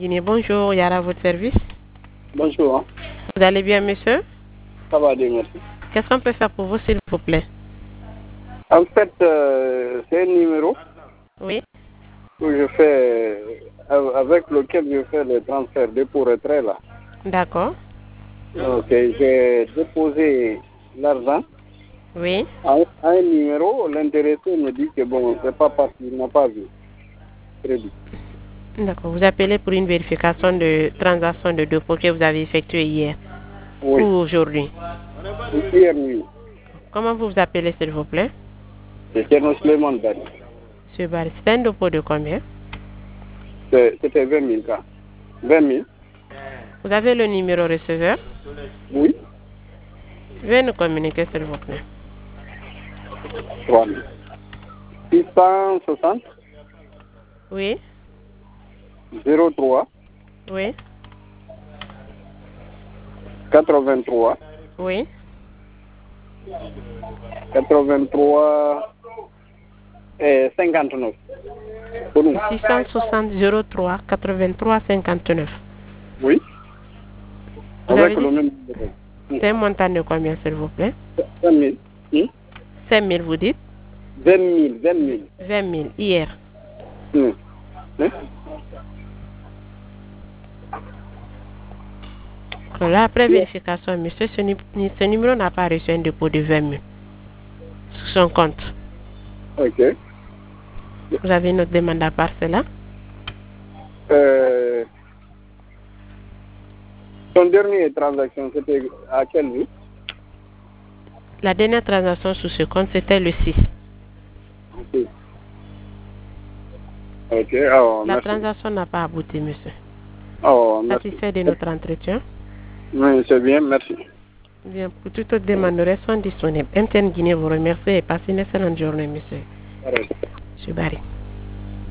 Guinée, bonjour, Yara, à votre service. Bonjour. Vous allez bien, monsieur? Ça va bien, merci. Qu'est-ce qu'on peut faire pour vous, s'il vous plaît? En fait, c'est un numéro Oui. que je fais, avec lequel je fais le transfert dépôt-retrait là. D'accord. Ok, j'ai déposé l'argent Oui. à un numéro. L'intéressé me dit que bon, c'est pas parce qu'il n'a pas vu. Crédit. D'accord. Vous appelez pour une vérification de transaction de dépôt que vous avez effectuée hier Oui. ou aujourd'hui. Hier nuit. Comment vous vous appelez, s'il vous plaît? C'est Thierno Suleiman Bari. Monsieur Barry, c'est un dépôt de combien? C'était 20 000 cas. 20 000. Vous avez le numéro receveur? Oui. Veuillez nous communiquer, s'il vous plaît. 3 000. 660 Oui. 03 Oui. 83 Oui. 83 et 59. Pour nous. 660 03 83 59. Oui. Vous Avec avez le dit même. c'est un montant de combien, s'il vous plaît? 5 000. 5 000, vous dites? 20 000. 20 000. 20 000, hier. Là, après vérification, monsieur, ce numéro n'a pas reçu un dépôt de 20 000 sur son compte. Ok. Vous avez une autre demande à part cela? Son dernière transaction, c'était à quel jour? La dernière transaction sur ce compte, c'était le 6. Ok. Ok. Alors, La merci. transaction n'a pas abouti, monsieur. Oh, merci. Satisfait de notre entretien? Oui, c'est bien, merci. Bien, pour toute autre demande, nous restons disponibles. Interne Guinée vous remercie et passez une excellente journée, monsieur. Arrête. Monsieur Barry.